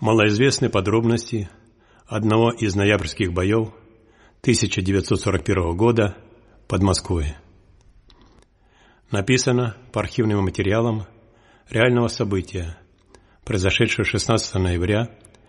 Малоизвестны подробности одного из ноябрьских боев 1941 года под Москвой. Написано по архивным материалам реального события, произошедшего 16 ноября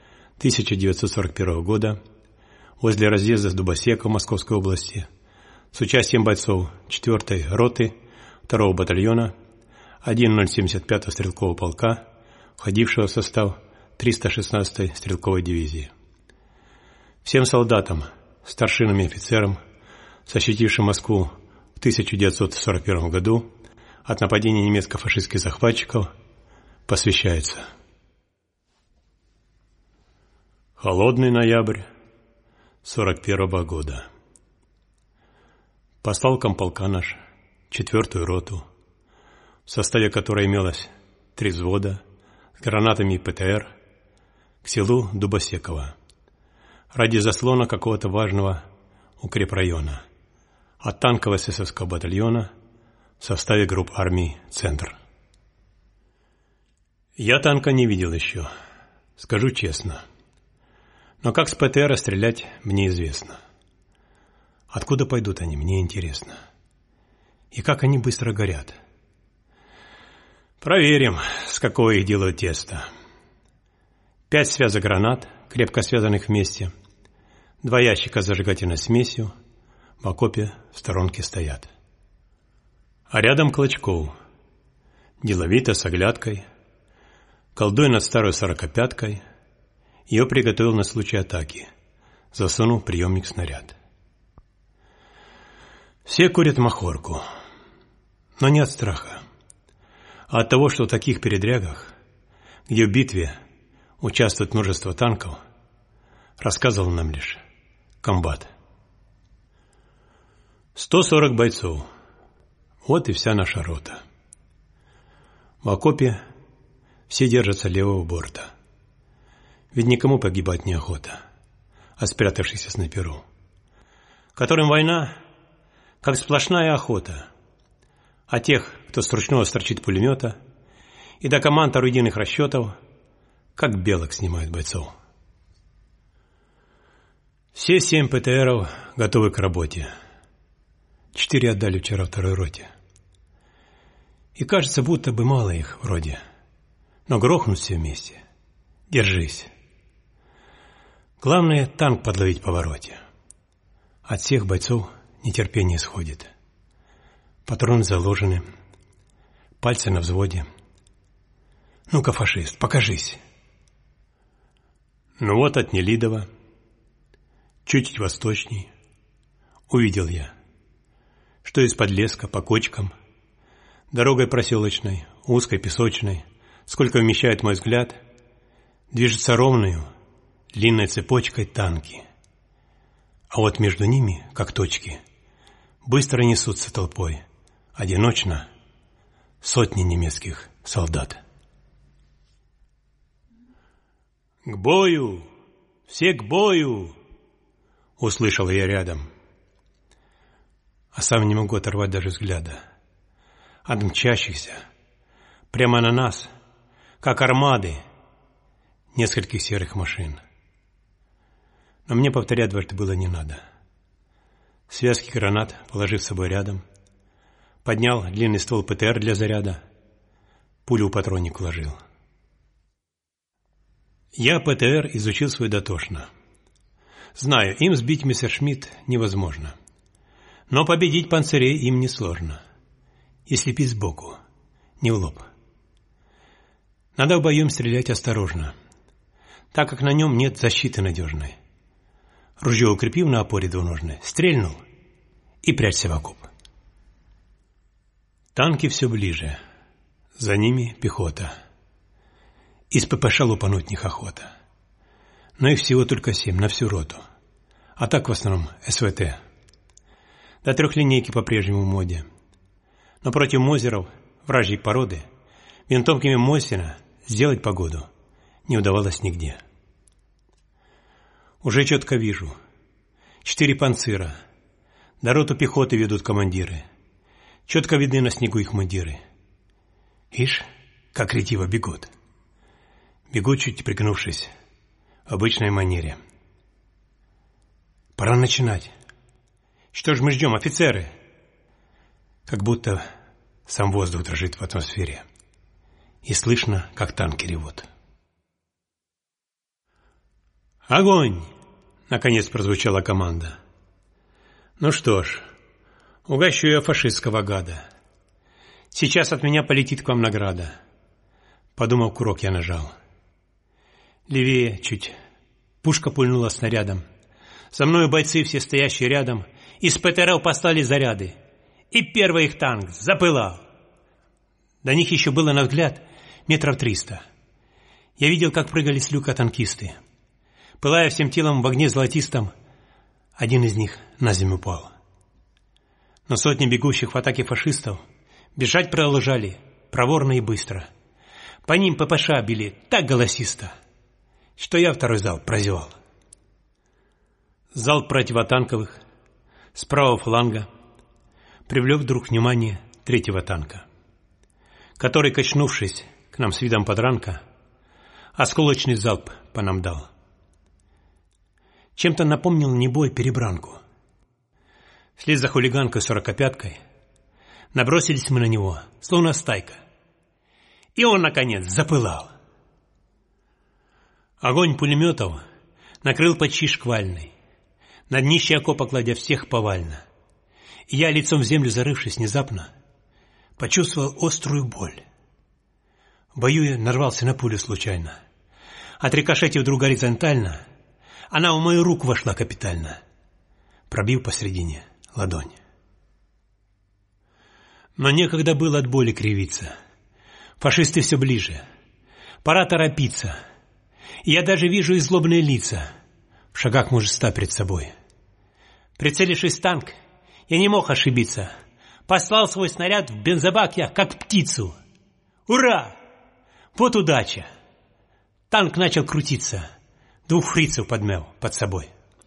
1941 года возле разъезда с Дубосека в Московской области с участием бойцов 4-й роты 2-го батальона 1-075-го стрелкового полка, входившего в состав 316-й стрелковой дивизии. Всем солдатам, старшинам и офицерам, защитившим Москву в 1941 году от нападения немецко-фашистских захватчиков, посвящается. Холодный ноябрь 1941 года. Послал комполка наш 4-ю роту, в составе которой имелось 3 взвода с гранатами и ПТР, к селу Дубосеково ради заслона какого-то важного укрепрайона от танкового эсэсовского батальона в составе групп армий «Центр». Я танка не видел еще, скажу честно. Но как с ПТРа стрелять, мне известно. Откуда пойдут они, мне интересно. И как они быстро горят. Проверим, с какого их делают тесто. 5 связок гранат, крепко связанных вместе, 2 ящика с зажигательной смесью в окопе в сторонке стоят. А рядом Клочков, деловито с оглядкой, колдуя над старой 45-кой, ее приготовил на случай атаки, засунул приемник снаряд. Все курят махорку, но не от страха, а от того, что в таких передрягах, где в битве участвует множество танков, рассказывал нам лишь комбат. 140 бойцов. Вот и вся наша рота. В окопе все держатся левого борта. Ведь никому погибать неохота, а спрятавшихся снайперу, которым война как сплошная охота, а тех, кто с ручного сторчит пулемета, и до команд орудийных расчетов, как белок снимают бойцов. Все 7 ПТРов готовы к работе. 4 отдали вчера 2-й роте. И кажется, будто бы мало их вроде. Но грохнут все вместе. Держись. Главное, танк подловить в повороте. От всех бойцов нетерпение исходит. Патроны заложены. Пальцы на взводе. Ну-ка, фашист, покажись. Ну вот от Нелидова, чуть восточней, увидел я, что из-под леска по кочкам, дорогой проселочной, узкой, песочной, сколько вмещает мой взгляд, движется ровную, длинной цепочкой танки. А вот между ними, как точки, быстро несутся толпой, одиночно, сотни немецких солдат. «К бою! Все к бою!» — услышал я рядом. А сам не могу оторвать даже взгляда от мчащихся прямо на нас, как армады нескольких серых машин. Но мне повторять дважды было не надо. Связки гранат положив с собой рядом, поднял длинный ствол ПТР для заряда, пулю в патронник вложил. Я ПТР изучил свой дотошно. Знаю, им сбить Мессершмитт невозможно. Но победить панцирей им несложно. Если бить сбоку, не в лоб. Надо в бою им стрелять осторожно, так как на нем нет защиты надежной. Ружье укрепив на опоре двуножной, стрельнул и прячься в окоп. Танки все ближе. За ними пехота. Из ППШ лупануть них охота. Но их всего только 7 на всю роту. А так в основном СВТ. До 3-линейки по-прежнему в моде. Но против мозеров, вражьей породы, винтовками Мосина сделать погоду не удавалось нигде. Уже четко вижу. 4 панцира. До роту пехоты ведут командиры. Четко видны на снегу их мундиры. Ишь, как ретиво бегут. Бегут, чуть пригнувшись, в обычной манере. Пора начинать. Что же мы ждем, офицеры? Как будто сам воздух дрожит в атмосфере. И слышно, как танки ревут. «Огонь!» — наконец прозвучала команда. «Ну что ж, угощу я фашистского гада. Сейчас от меня полетит к вам награда». Подумав, курок я нажал. Левее чуть. Пушка пульнула снарядом. За мною бойцы, все стоящие рядом, из ПТРов послали заряды. И первый их танк запылал. До них еще было на взгляд метров 300. Я видел, как прыгали с люка танкисты. Пылая всем телом в огне золотистом, один из них на землю упал. Но сотни бегущих в атаке фашистов бежать продолжали проворно и быстро. По ним ППШ били так голосисто, что я второй залп прозевал. Залп противотанковых с правого фланга привлек вдруг внимание третьего танка, который, качнувшись к нам с видом подранка, осколочный залп по нам дал. Чем-то напомнил небой перебранку. Вслед за хулиганкой 45-кой набросились мы на него, словно стайка. И он, наконец, запылал. Огонь пулеметов накрыл почти шквальный, на днище окопа кладя всех повально. И я, лицом в землю зарывшись внезапно, почувствовал острую боль. В бою я нарвался на пулю случайно. Отрикошетив вдруг горизонтально, она в мою руку вошла капитально, пробив посредине ладонь. Но некогда было от боли кривиться. Фашисты все ближе. Пора торопиться. И я даже вижу их злобные лица, в шагах, может, 100 пред собой. Прицелившись в танк, я не мог ошибиться. Послал свой снаряд в бензобак я, как птицу. Ура! Вот удача! Танк начал крутиться. 2 фрицев подмял под собой.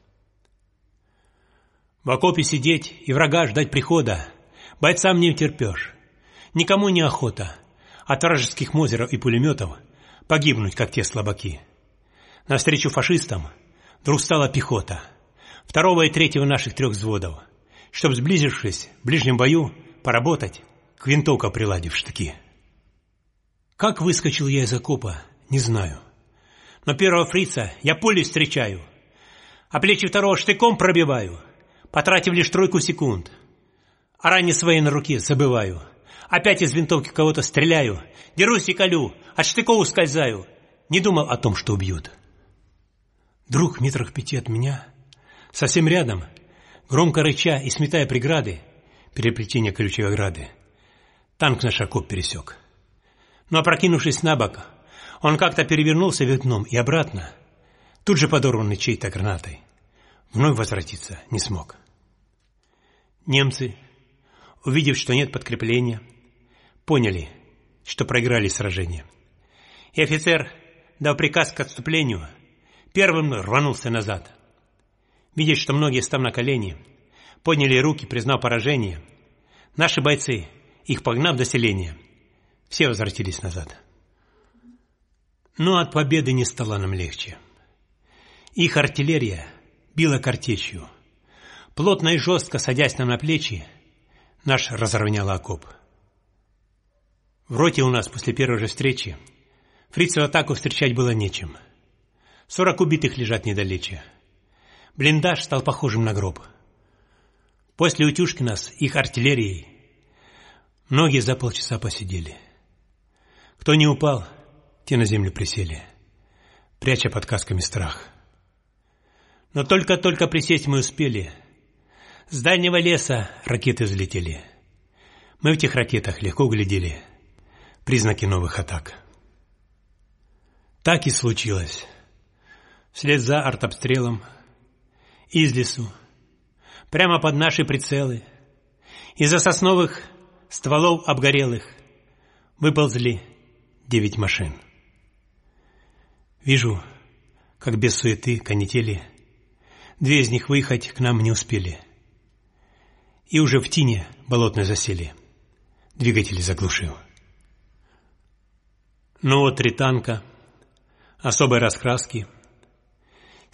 В окопе сидеть и врага ждать прихода бойцам не утерпешь. Никому не охота от вражеских мозеров и пулеметов погибнуть, как те слабаки. Навстречу фашистам вдруг стала пехота, 2-го и 3-го наших 3 взводов, чтоб, сблизившись в ближнем бою, поработать, к винтовкам приладив штыки. Как выскочил я из окопа, не знаю. Но первого фрица я пулей встречаю, а плечи второго штыком пробиваю, потратив лишь 3 секунд. О ране своей на руке забываю. Опять из винтовки кого-то стреляю, дерусь и колю, от штыков ускользаю. Не думал о том, что убьют. Вдруг в метрах 5 от меня, совсем рядом, громко рыча и сметая преграды, переплетение колючей ограды, танк наш окоп пересек. Но, опрокинувшись на бок, он как-то перевернулся вверх дном и обратно, тут же подорванный чьей-то гранатой, вновь возвратиться не смог. Немцы, увидев, что нет подкрепления, поняли, что проиграли сражение. И офицер, дав приказ к отступлению, первым рванулся назад. Видя, что многие, став на колени, подняли руки, признав поражение, наши бойцы, их погнав до селения, все возвратились назад. Но от победы не стало нам легче. Их артиллерия била картечью. Плотно и жестко садясь нам на плечи, наш разровнял окоп. В роте у нас после первой же встречи фрицеву атаку встречать было нечем. 40 убитых лежат недалече. Блиндаж стал похожим на гроб. После утюжки нас их артиллерией многие за полчаса посидели. Кто не упал, те на землю присели, пряча под касками страх. Но только-только присесть мы успели. С дальнего леса ракеты взлетели. Мы в тех ракетах легко углядели признаки новых атак. Так и случилось. Вслед за артобстрелом из лесу, прямо под наши прицелы, из-за сосновых стволов обгорелых выползли 9 машин. Вижу, как без суеты канители 2 из них выехать к нам не успели. И уже в тине болотной засели, двигатели заглушив. Но вот 3 танка особой раскраски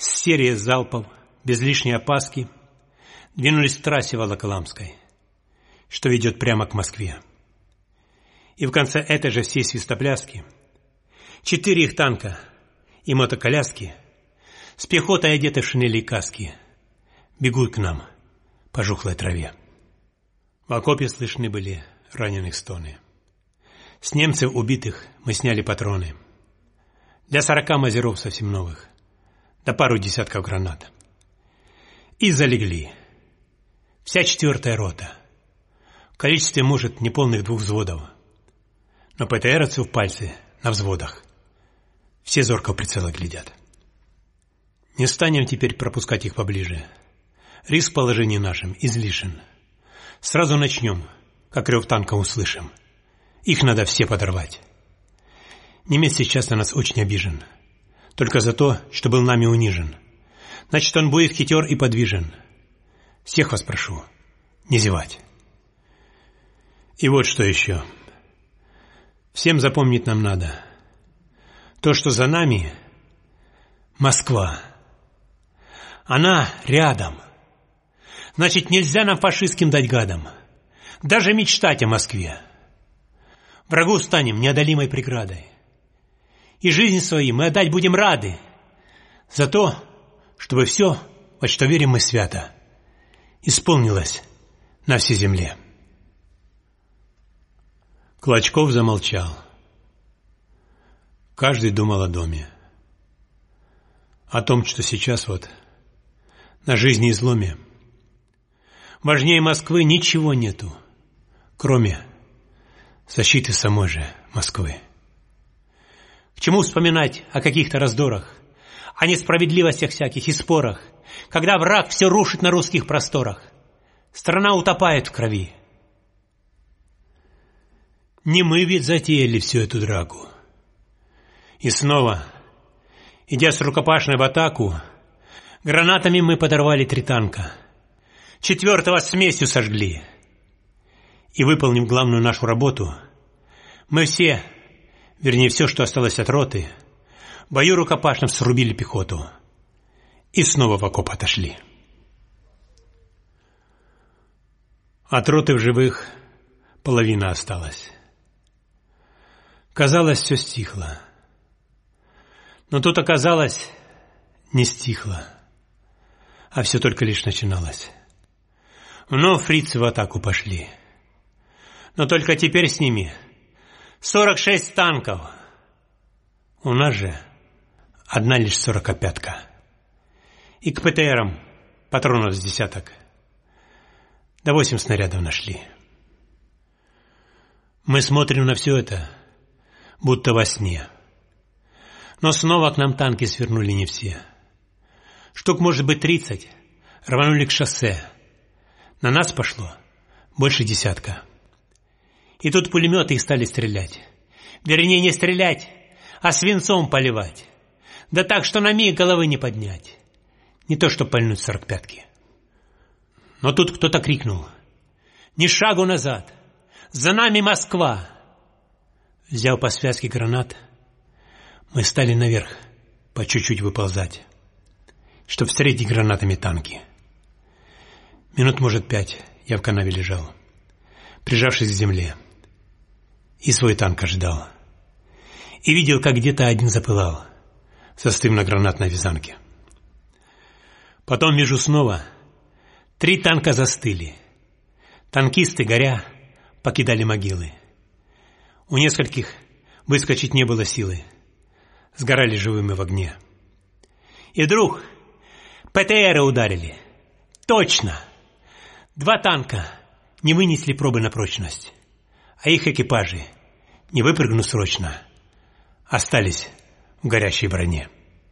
С серии залпов, без лишней опаски, двинулись к трассе Волоколамской, что ведет прямо к Москве. И в конце этой же всей свистопляски 4 их танка и мотоколяски с пехотой, одетой в шинели и каски, бегут к нам по жухлой траве. В окопе слышны были раненых стоны. С немцев убитых мы сняли патроны. Для 40 мазеров совсем новых, да пару десятков гранат. И залегли. Вся 4-я рота. В количестве, может, неполных 2 взводов. Но ПТРовцы в пальцы на взводах. Все зорко в прицелы глядят. Не станем теперь пропускать их поближе. Риск в положении нашем излишен. Сразу начнем, как рев танка услышим. Их надо все подорвать. Немец сейчас на нас очень обижен. Только за то, что был нами унижен. Значит, он будет хитер и подвижен. Всех вас прошу, не зевать. И вот что еще. Всем запомнить нам надо. То, что за нами Москва. Она рядом. Значит, нельзя нам фашистским дать гадам даже мечтать о Москве. Врагу станем неодолимой преградой. И жизнь свою мы отдать будем рады за то, чтобы все, во что верим мы свято, исполнилось на всей земле. Клочков замолчал. Каждый думал о доме. О том, что сейчас вот на жизни изломе важнее Москвы ничего нету, кроме защиты самой же Москвы. К чему вспоминать о каких-то раздорах, о несправедливостях всяких и спорах, когда враг все рушит на русских просторах, страна утопает в крови. Не мы ведь затеяли всю эту драку. И снова, идя с рукопашной в атаку, гранатами мы подорвали 3 танка, 4-го смесью сожгли. И, выполнив главную нашу работу, мы все, вернее все, что осталось от роты, в бою рукопашном срубили пехоту и снова в окоп отошли. От роты в живых половина осталась. Казалось, все стихло. Но тут оказалось, не стихло, а все только лишь начиналось. Вновь фрицы в атаку пошли. Но только теперь с ними 46 танков. У нас же одна лишь 45-ка. И к ПТРам патронов с десяток. Да 8 снарядов нашли. Мы смотрим на все это, будто во сне. Но снова к нам танки свернули не все. Штук, может быть, 30 рванули к шоссе. На нас пошло больше десятка. И тут пулеметы их стали стрелять. Вернее, не стрелять, а свинцом поливать. Да так, что на миг головы не поднять. Не то, что пальнуть 45-ки. Но тут кто-то крикнул: «Ни шагу назад! За нами Москва!» Взяв по связке гранат, мы стали наверх по чуть-чуть выползать, чтоб встретить гранатами танки. Минут, может, 5 я в канаве лежал, прижавшись к земле, и свой танк ожидал. И видел, как где-то один запылал, застыв на гранатной вязанке. Потом вижу снова 3 танка застыли. Танкисты, горя, покидали могилы. У нескольких выскочить не было силы, сгорали живыми в огне. И вдруг ПТРы ударили. Точно! 2 танка не вынесли пробы на прочность, а их экипажи, не выпрыгнув срочно, остались в горящей броне.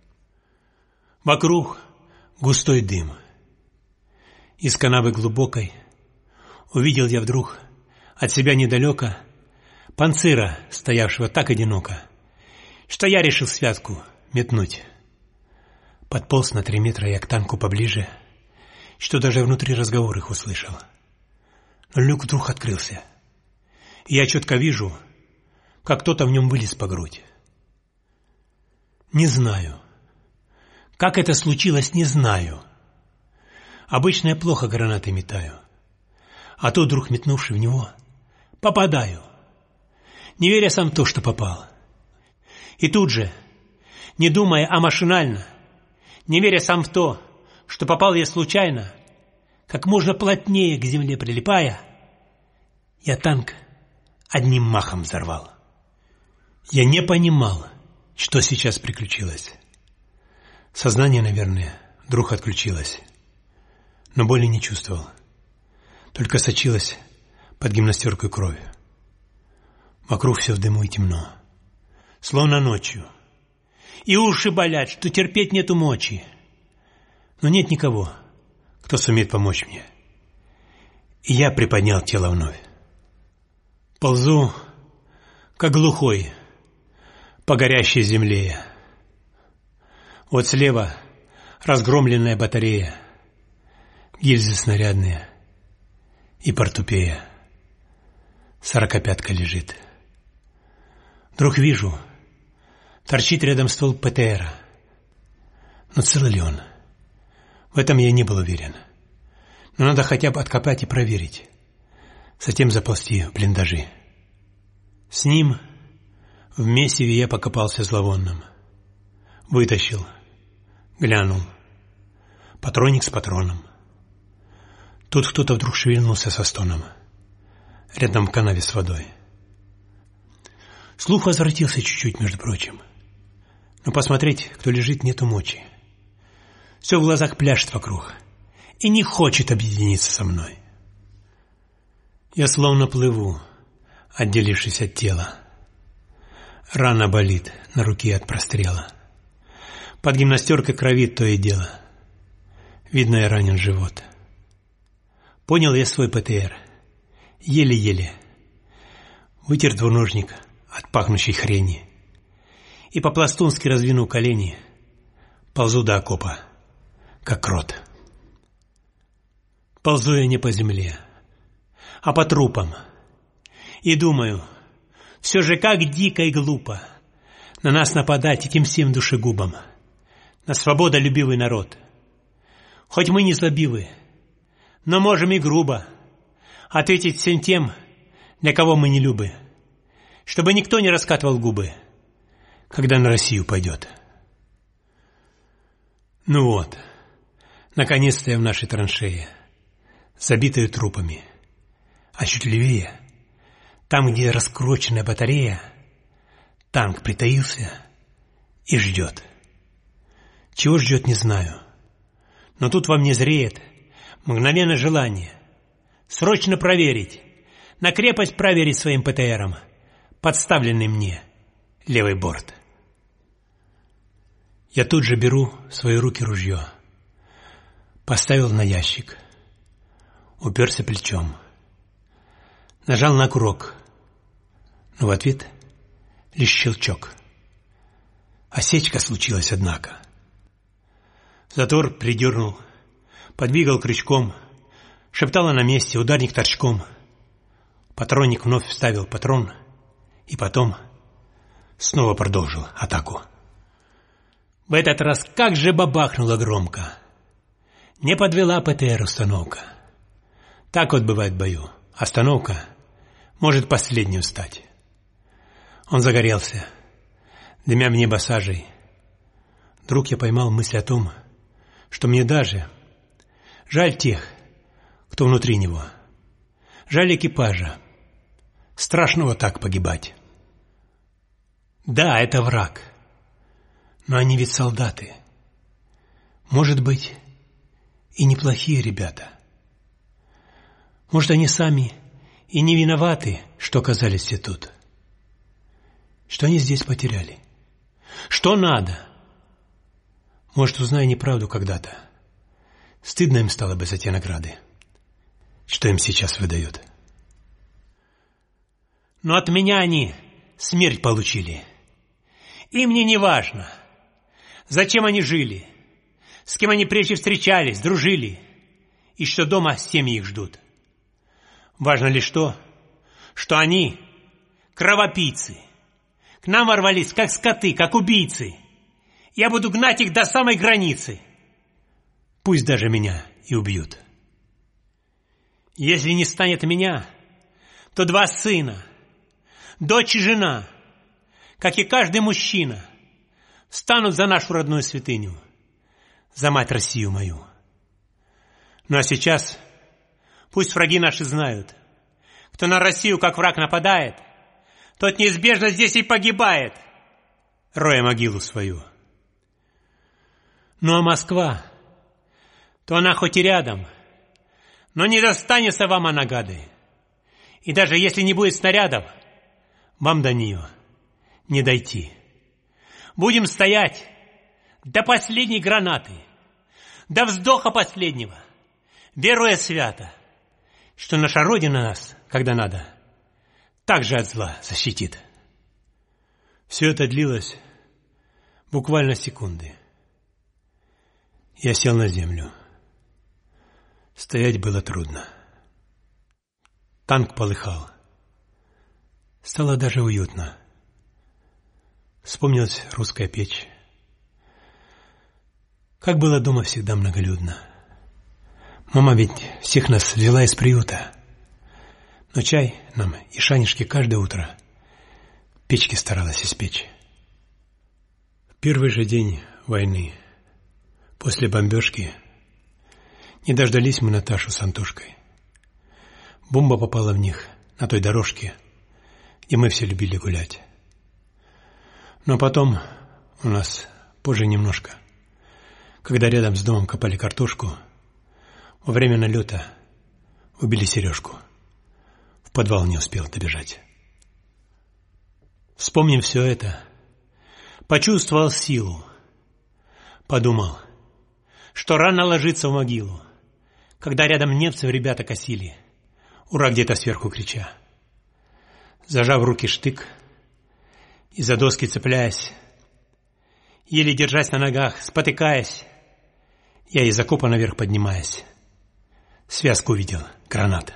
Вокруг густой дым. Из канавы глубокой увидел я вдруг от себя недалеко панцира, стоявшего так одиноко, что я решил связку метнуть. Подполз на 3 метра я к танку поближе, что даже внутри разговор их услышал. Но люк вдруг открылся, и я четко вижу, как кто-то в нем вылез по грудь. Не знаю, Как это случилось, не знаю. Обычно я плохо гранаты метаю. А то, вдруг метнувший в него, попадаю, не веря сам в то, что попал. И тут же, не думая, а машинально, не веря сам в то, что попал я случайно, как можно плотнее к земле прилипая, я танк одним махом взорвал. Я не понимал, что сейчас приключилось. Сознание, наверное, вдруг отключилось, но боли не чувствовал. Только сочилась под гимнастеркой кровь. Вокруг все в дыму и темно, словно ночью. И уши болят, что терпеть нету мочи. Но нет никого, кто сумеет помочь мне. И я приподнял тело вновь. Ползу, как глухой, по горящей земле. Вот слева разгромленная батарея, гильзы снарядные и портупея. 45-ка лежит. Вдруг вижу, торчит рядом ствол ПТРа. Но цел ли он? В этом я не был уверен. Но надо хотя бы откопать и проверить. Затем заползти в блиндажи. С ним в месиве я покопался зловонным. Вытащил, глянул. Патронник с патроном. Тут кто-то вдруг шевельнулся со стоном. Рядом в канаве с водой. Слух возвратился чуть-чуть, между прочим. Но посмотреть, кто лежит, нету мочи. Все в глазах пляшет вокруг. И не хочет объединиться со мной. Я словно плыву, отделившись от тела. Рана болит на руке от прострела. Под гимнастеркой кровит то и дело. Видно, я ранен в живот. Понял я свой ПТР. Еле-еле. Вытер двуножник от пахнущей хрени. И по-пластунски раздвинув колени, ползу до окопа, как крот. Ползу я не по земле, а по трупам. И думаю, все же как дико и глупо на нас нападать этим всем душегубам, на свободолюбивый народ. Хоть мы не злобивы, но можем и грубо ответить всем тем, для кого мы не любы, чтобы никто не раскатывал губы, когда на Россию пойдет. Ну вот, наконец-то я в нашей траншее, забитой трупами, а чуть левее, там, где раскрученная батарея, танк притаился и ждет. Чего ждет, не знаю, но тут во мне зреет мгновенное желание срочно проверить, на крепость проверить своим ПТРом подставленный мне левый борт. Я тут же беру в свои руки ружье, поставил на ящик, уперся плечом, нажал на курок, но в ответ лишь щелчок. Осечка случилась, однако. Затвор придернул, подвигал крючком, шептало на месте, ударник торчком. Патронник вновь вставил патрон и потом снова продолжил атаку. В этот раз как же бабахнуло громко. Не подвела ПТР установка. Так вот бывает в бою. Остановка может последним стать. Он загорелся, дымя в небо сажей. Вдруг я поймал мысль о том, что мне даже жаль тех, кто внутри него. Жаль экипажа. Страшно вот так погибать. Да, это враг. Но они ведь солдаты. Может быть, и неплохие ребята. Может, они сами и не виноваты, что оказались все тут. Что они здесь потеряли. Что надо? Может, узнаю неправду когда-то. Стыдно им стало бы за те награды, что им сейчас выдают. Но от меня они смерть получили. И мне не важно, зачем они жили, с кем они прежде встречались, дружили, и что дома семьи их ждут. Важно лишь то, что они кровопийцы, к нам ворвались, как скоты, как убийцы, Я буду гнать их до самой границы. Пусть даже меня и убьют. Если не станет меня, то 2 сына, дочь и жена, как и каждый мужчина, станут за нашу родную святыню, за мать Россию мою. Ну а сейчас пусть враги наши знают, кто на Россию как враг нападает, тот неизбежно здесь и погибает, роя могилу свою. Ну а Москва, то она хоть и рядом, но не достанется вам она, гады. И даже если не будет снарядов, вам до нее не дойти. Будем стоять до последней гранаты, до вздоха последнего, веруя свято, что наша Родина нас, когда надо, так же от зла защитит. Все это длилось буквально секунды. Я сел на землю. Стоять было трудно. Танк полыхал. Стало даже уютно. Вспомнилась русская печь. Как было дома всегда многолюдно. Мама ведь всех нас взяла из приюта. Но чай нам и шанишки каждое утро печки старалась испечь. В первый же день войны, после бомбежки, не дождались мы Наташу с Антошкой. Бомба попала в них на той дорожке, где мы все любили гулять. Но потом у нас позже немножко, когда рядом с домом копали картошку, во время налета убили Сережку. В подвал не успел добежать. Вспомнив все это, почувствовал силу. Подумал, что рано ложиться в могилу, когда рядом немцев ребята косили, ура где-то сверху крича. Зажав в руки штык и за доски цепляясь, еле держась на ногах, спотыкаясь, я из окопа наверх поднимаясь, связку увидел гранат.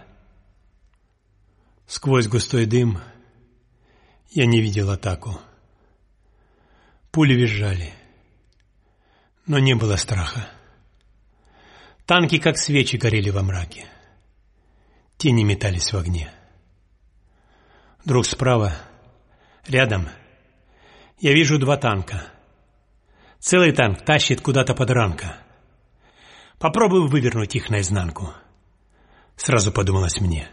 Сквозь густой дым я не видел атаку. Пули визжали, но не было страха. Танки, как свечи, горели во мраке. Тени метались в огне. Вдруг справа, рядом, я вижу 2 танка. Целый танк тащит куда-то подранка. Попробую вывернуть их наизнанку. Сразу подумалось мне.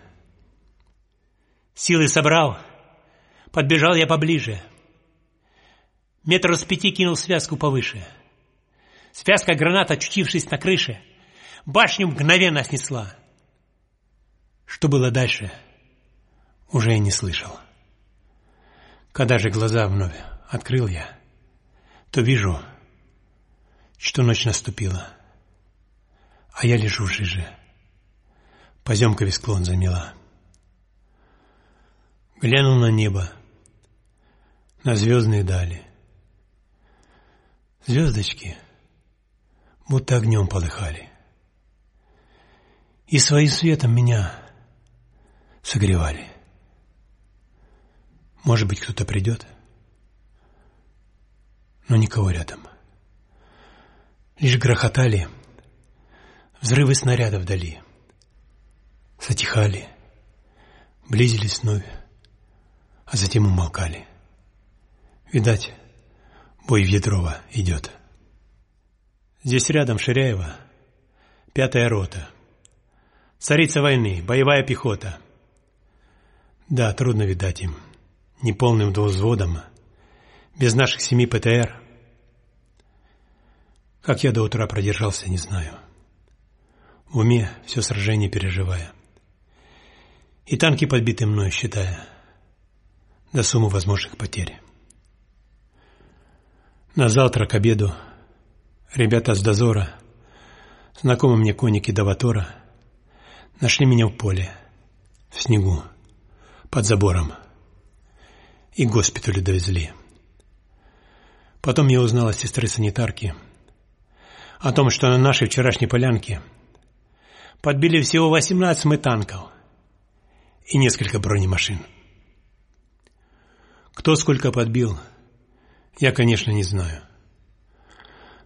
Силы собрал, подбежал я поближе. Метров с 5 кинул связку повыше. Связка гранат, очутившись на крыше, башню мгновенно снесла. Что было дальше, уже и не слышал. Когда же глаза вновь открыл я, то вижу, что ночь наступила, а я лежу в жиже. Поземковый склон замела. Глянул на небо, на звездные дали. Звездочки будто огнем полыхали и своим светом меня согревали. Может быть, кто-то придет, но никого рядом. Лишь грохотали взрывы снарядов вдали. Затихали, близились вновь, а затем умолкали. Видать, бой в Ядрово идет. Здесь рядом Ширяево, 5-я рота. Царица войны, боевая пехота. Да, трудно, видать, им, неполным взводом, без наших 7 ПТР. Как я до утра продержался, не знаю. В уме все сражение переживая. И танки подбиты мною, считая, до суммы возможных потерь. На завтра к обеду ребята с дозора, знакомые мне конники Доватора, нашли меня в поле, в снегу, под забором, и к госпиталю довезли. Потом я узнал от сестры-санитарки о том, что на нашей вчерашней полянке подбили всего 18 танков и несколько бронемашин. Кто сколько подбил, я, конечно, не знаю.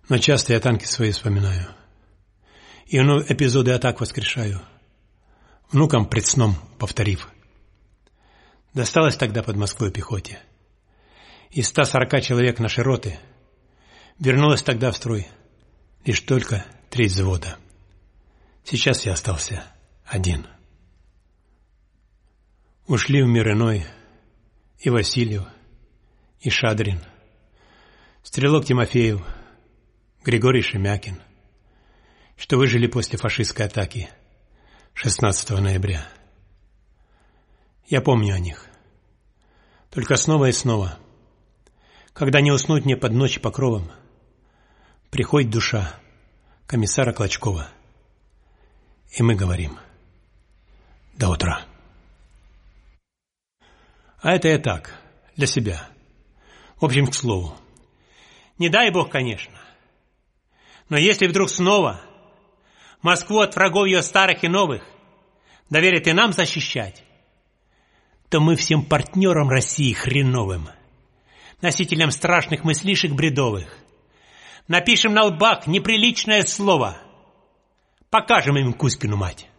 Но часто я танки свои вспоминаю. И эпизоды атак воскрешаю, внукам пред сном повторив. Досталось тогда под Москвой пехоте. Из 140 человек нашей роты вернулась тогда в строй лишь только 3 взвода. Сейчас я остался один. Ушли в мир иной и Васильев, и Шадрин, стрелок Тимофеев, Григорий Шемякин, что выжили после фашистской атаки 16 ноября. Я помню о них. Только снова и снова, когда не уснуть мне под ночь покровом, приходит душа комиссара Клочкова, и мы говорим: до утра. А это я так, для себя. В общем, к слову. Не дай Бог, конечно. Но если вдруг снова Москву от врагов ее старых и новых доверят и нам защищать, то мы всем партнерам России хреновым, носителям страшных мыслишек бредовых, напишем на лбах неприличное слово, покажем им Кузькину мать.